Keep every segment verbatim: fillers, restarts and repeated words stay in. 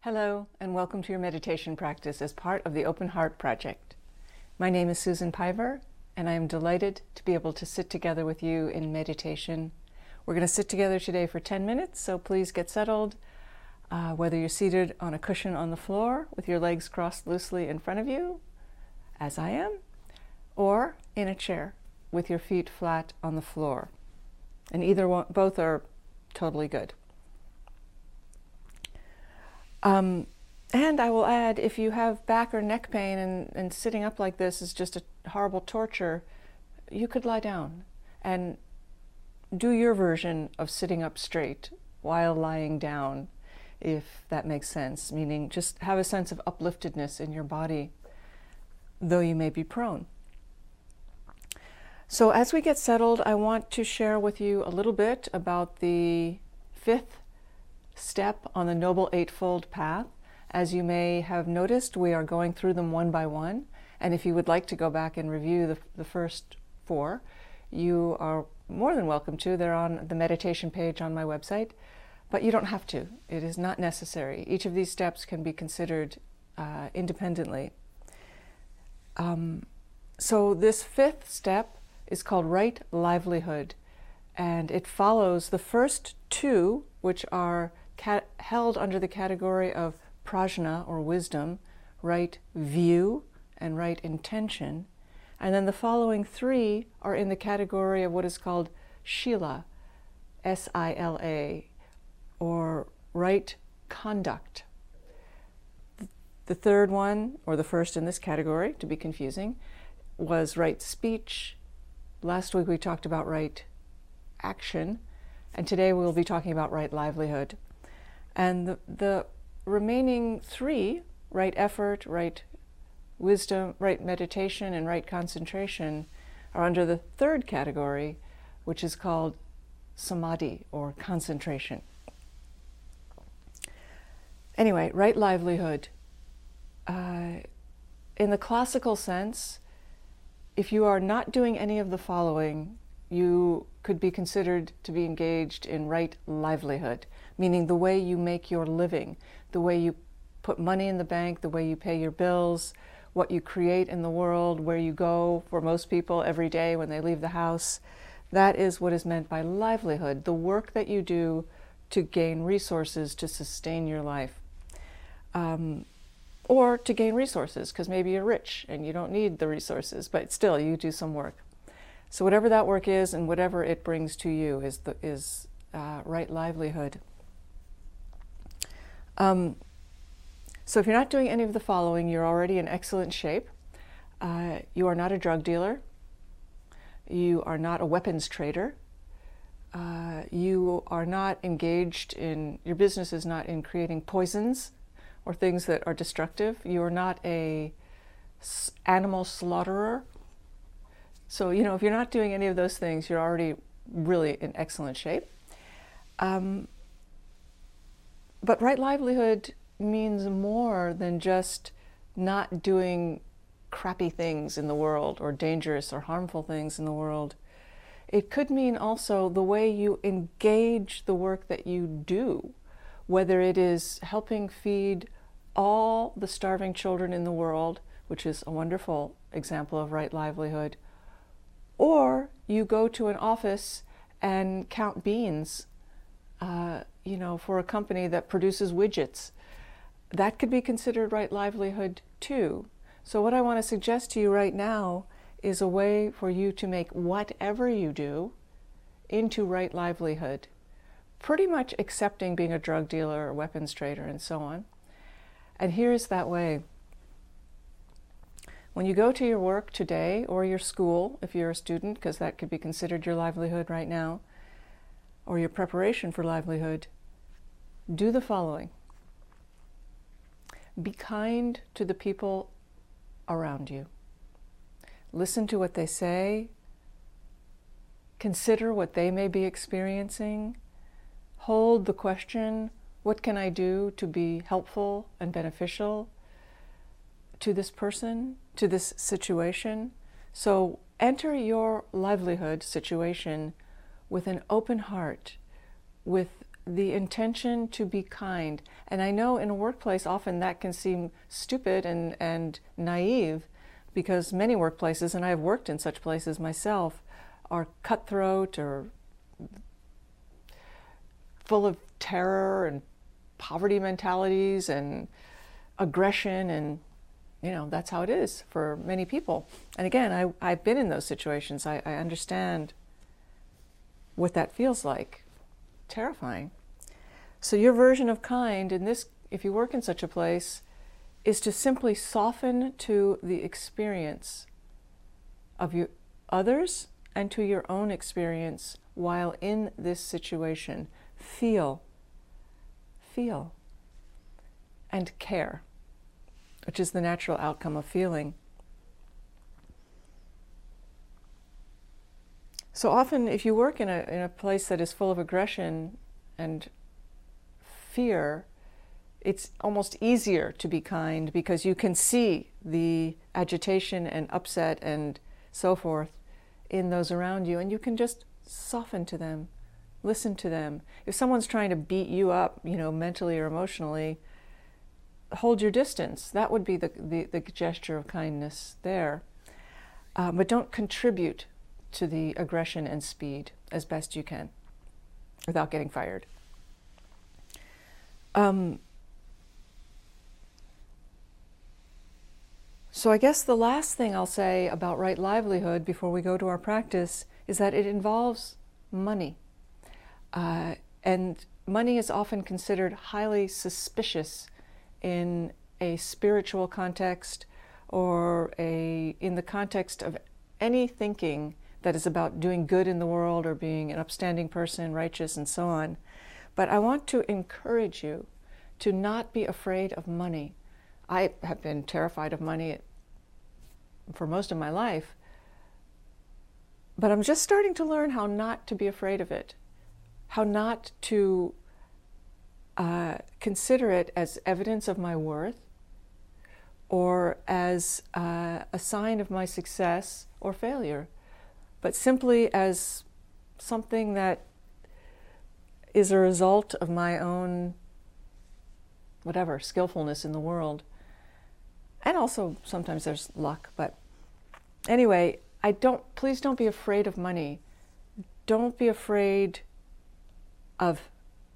Hello, and welcome to your meditation practice as part of the Open Heart Project. My name is Susan Piver, and I am delighted to be able to sit together with you in meditation. We're going to sit together today for ten minutes, so please get settled, uh, whether you're seated on a cushion on the floor with your legs crossed loosely in front of you, as I am, or in a chair with your feet flat on the floor. And either one, both are totally good. Um, and I will add, if you have back or neck pain and, and sitting up like this is just a horrible torture, you could lie down and do your version of sitting up straight while lying down, if that makes sense, meaning just have a sense of upliftedness in your body, though you may be prone. So as we get settled, I want to share with you a little bit about the fifth step on the Noble Eightfold Path. As you may have noticed, we are going through them one by one, and if you would like to go back and review the, the first four, you are more than welcome to. They're on the meditation page on my website, but you don't have to. It is not necessary. Each of these steps can be considered uh, independently. Um, so this fifth step is called Right Livelihood, and it follows the first two, which are Cat held under the category of prajna, or wisdom, right view, and right intention. And then the following three are in the category of what is called shila, S I L A, or right conduct. The third one, or the first in this category, to be confusing, was right speech. Last week we talked about right action, and today we'll be talking about right livelihood. And the, the remaining three, right effort, right wisdom, right meditation, and right concentration, are under the third category, which is called samadhi, or concentration. Anyway, right livelihood. Uh, in the classical sense, if you are not doing any of the following, you could be considered to be engaged in right livelihood, meaning the way you make your living, the way you put money in the bank, the way you pay your bills, what you create in the world, where you go for most people every day when they leave the house. That is what is meant by livelihood, the work that you do to gain resources to sustain your life. Um, or to gain resources, because maybe you're rich and you don't need the resources, but still you do some work. So whatever that work is and whatever it brings to you is, the, is uh, right livelihood. Um, so if you're not doing any of the following, you're already in excellent shape. Uh, you are not a drug dealer. You are not a weapons trader. Uh, you are not engaged in, your business is not in creating poisons or things that are destructive. You are not a s- animal slaughterer. So, you know, if you're not doing any of those things, you're already really in excellent shape. Um, but right livelihood means more than just not doing crappy things in the world or dangerous or harmful things in the world. It could mean also the way you engage the work that you do, whether it is helping feed all the starving children in the world, which is a wonderful example of right livelihood, or you go to an office and count beans, uh, you know, for a company that produces widgets. That could be considered right livelihood too. So what I want to suggest to you right now is a way for you to make whatever you do into right livelihood, pretty much accepting being a drug dealer or weapons trader and so on. And here's that way. When you go to your work today, or your school, if you're a student, because that could be considered your livelihood right now, or your preparation for livelihood, do the following. Be kind to the people around you. Listen to what they say. Consider what they may be experiencing. Hold the question, what can I do to be helpful and beneficial to this person, to this situation? So enter your livelihood situation with an open heart, with the intention to be kind. And I know in a workplace often that can seem stupid and, and naive, because many workplaces, and I have worked in such places myself, are cutthroat or full of terror and poverty mentalities and aggression, and you know, that's how it is for many people. And again, I, I've been in those situations. I, I understand what that feels like. Terrifying. So your version of kind in this, if you work in such a place, is to simply soften to the experience of you, others, and to your own experience while in this situation. Feel, feel, and care, which is the natural outcome of feeling. So often if you work in a, in a place that is full of aggression and fear, it's almost easier to be kind because you can see the agitation and upset and so forth in those around you, and you can just soften to them, listen to them. If someone's trying to beat you up, you know, mentally or emotionally, hold your distance. That would be the, the, the gesture of kindness there. Uh, but don't contribute to the aggression and speed as best you can without getting fired. Um, so I guess the last thing I'll say about right livelihood before we go to our practice is that it involves money. Uh, and money is often considered highly suspicious in a spiritual context or a in the context of any thinking that is about doing good in the world or being an upstanding person, righteous, and so on. But I want to encourage you to not be afraid of money. I have been terrified of money for most of my life, but I'm just starting to learn how not to be afraid of it, how not to uh, consider it as evidence of my worth or as uh, a sign of my success or failure, but simply as something that is a result of my own, whatever, skillfulness in the world. And also sometimes there's luck, but anyway, I don't, please don't be afraid of money. Don't be afraid of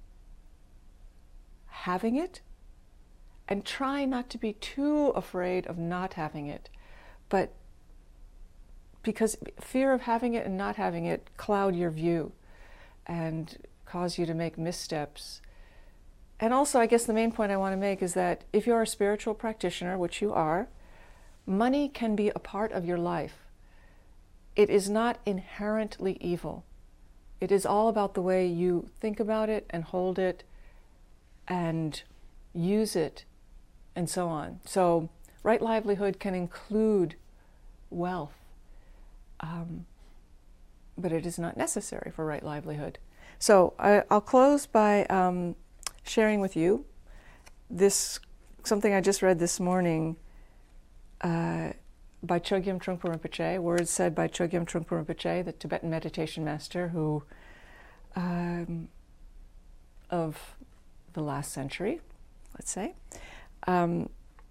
having it, and try not to be too afraid of not having it. But because fear of having it and not having it cloud your view and cause you to make missteps. And also, I guess the main point I want to make is that if you're a spiritual practitioner, which you are, money can be a part of your life. It is not inherently evil. It is all about the way you think about it and hold it and use it and so on. So right livelihood can include wealth, um, but it is not necessary for right livelihood. So I, I'll close by um, sharing with you this, something I just read this morning uh, by Chogyam Trungpa Rinpoche, words said by Chogyam Trungpa Rinpoche, the Tibetan meditation master who um, of the last century, let's say, um,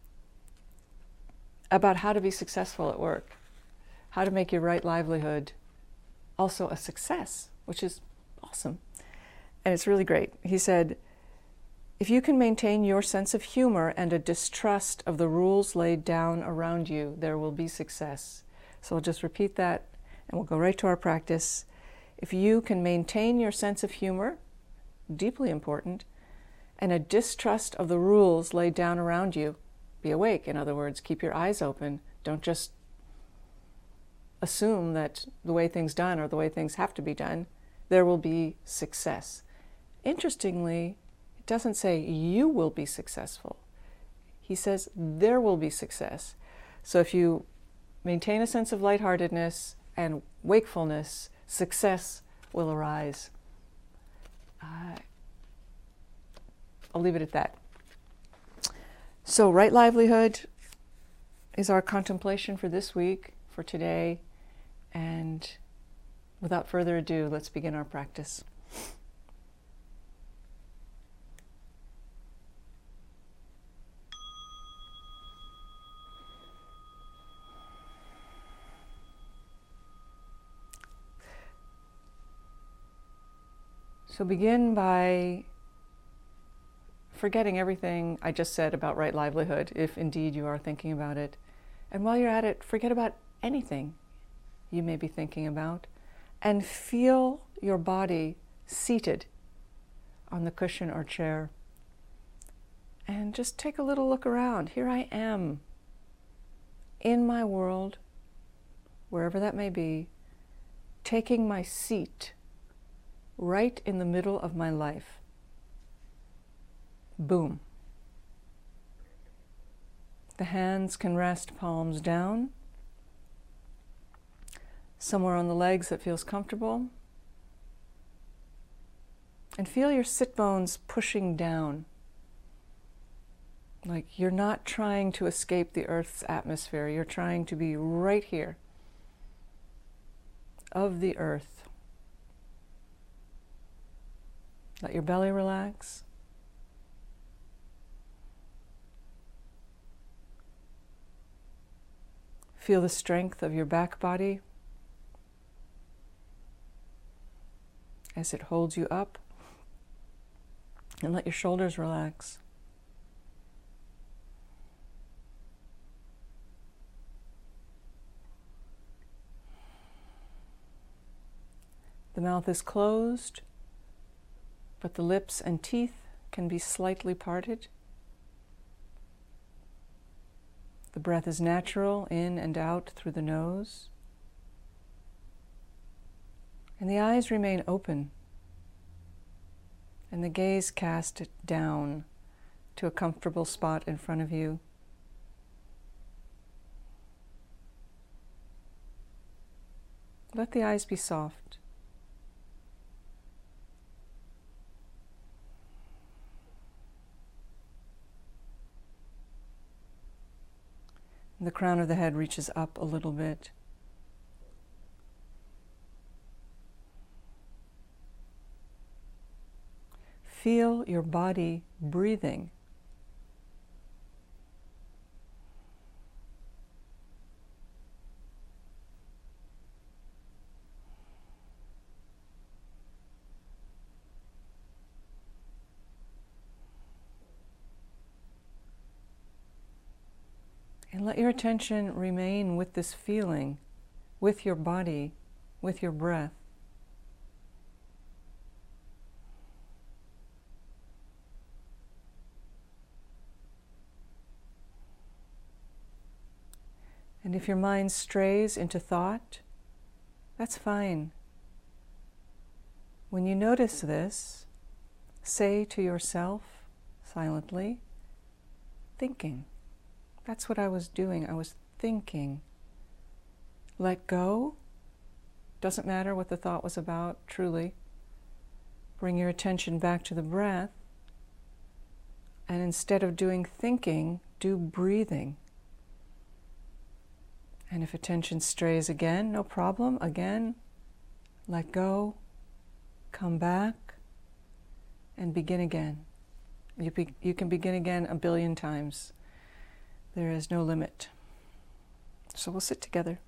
about how to be successful at work, how to make your right livelihood also a success, which is awesome. And it's really great. He said, if you can maintain your sense of humor and a distrust of the rules laid down around you, there will be success. So I'll just repeat that and we'll go right to our practice. If you can maintain your sense of humor, deeply important, and a distrust of the rules laid down around you, be awake. In other words, keep your eyes open. Don't just assume that the way things done or the way things have to be done. There will be success. Interestingly, it doesn't say you will be successful. He says there will be success. So if you maintain a sense of lightheartedness and wakefulness, success will arise. Uh, I'll leave it at that. So right livelihood is our contemplation for this week, for today, and without further ado, let's begin our practice. So begin by forgetting everything I just said about right livelihood, if indeed you are thinking about it. And while you're at it, forget about anything you may be thinking about, and feel your body seated on the cushion or chair. And just take a little look around. Here I am in my world, wherever that may be, taking my seat right in the middle of my life. Boom. The hands can rest palms down, somewhere on the legs that feels comfortable. And feel your sit bones pushing down. Like you're not trying to escape the Earth's atmosphere. You're trying to be right here, of the Earth. Let your belly relax. Feel the strength of your back body as it holds you up. And let your shoulders relax. The mouth is closed, but the lips and teeth can be slightly parted. The breath is natural, in and out through the nose. And the eyes remain open, and the gaze cast down to a comfortable spot in front of you. Let the eyes be soft. The crown of the head reaches up a little bit. Feel your body breathing. And let your attention remain with this feeling, with your body, with your breath. And if your mind strays into thought, that's fine. When you notice this, say to yourself silently, thinking. That's what I was doing. I was thinking. Let go. Doesn't matter what the thought was about, truly. Bring your attention back to the breath. And instead of doing thinking, do breathing. And if attention strays again, no problem. Again, let go. Come back. And begin again. You, be, you can begin again a billion times. There is no limit. So we'll sit together.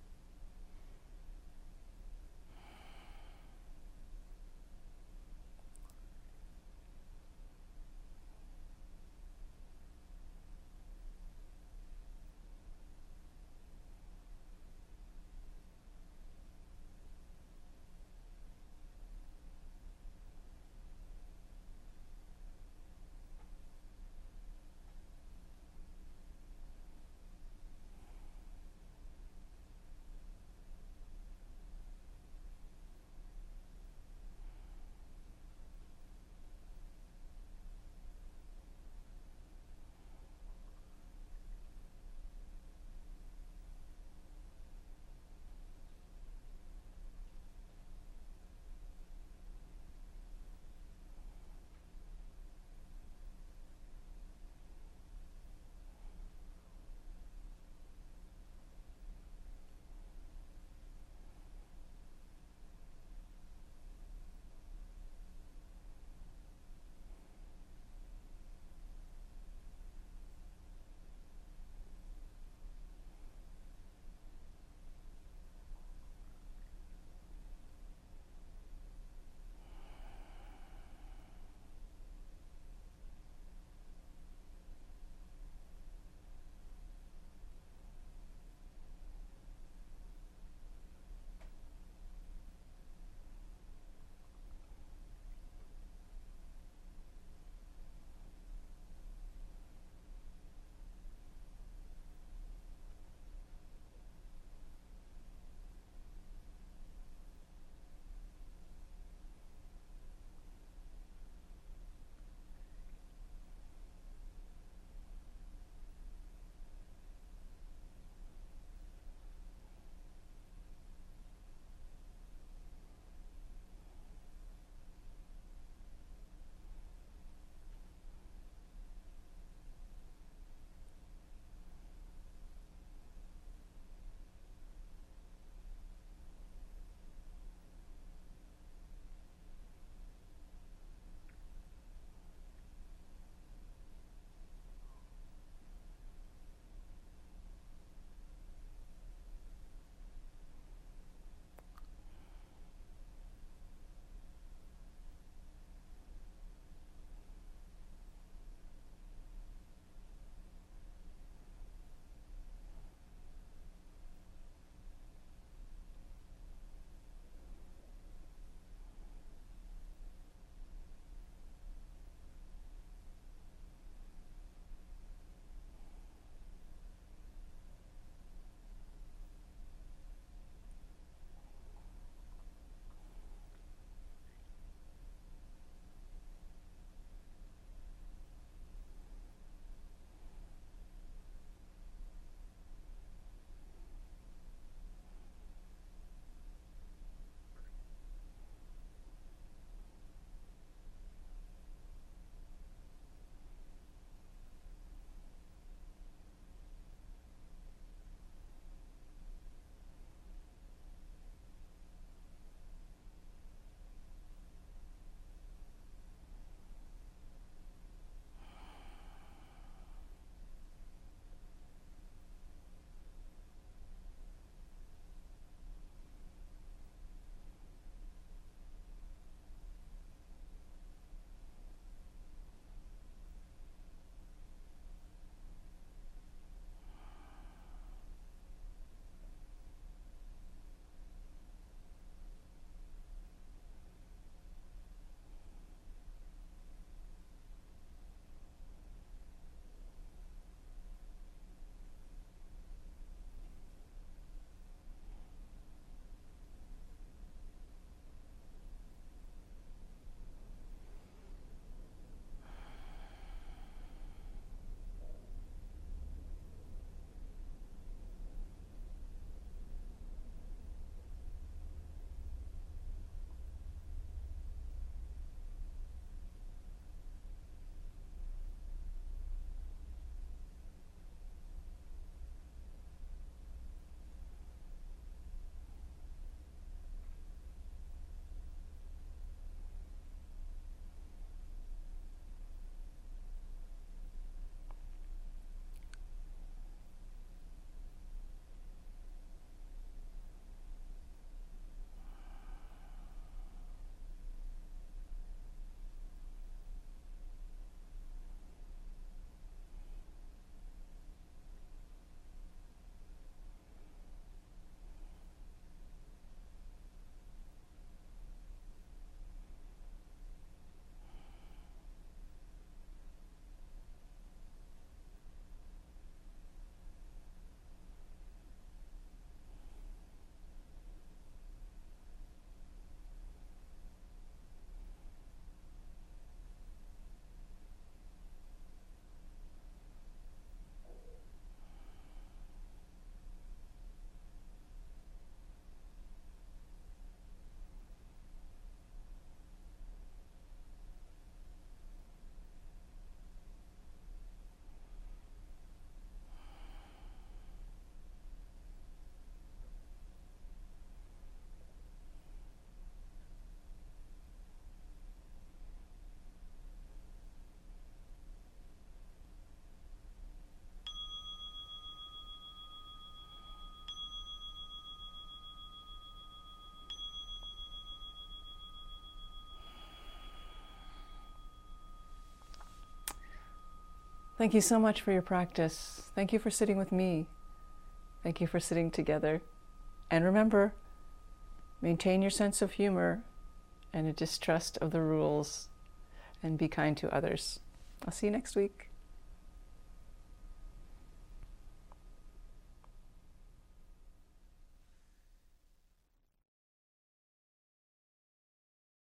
Thank you so much for your practice. Thank you for sitting with me. Thank you for sitting together. And remember, maintain your sense of humor and a distrust of the rules, and be kind to others. I'll see you next week.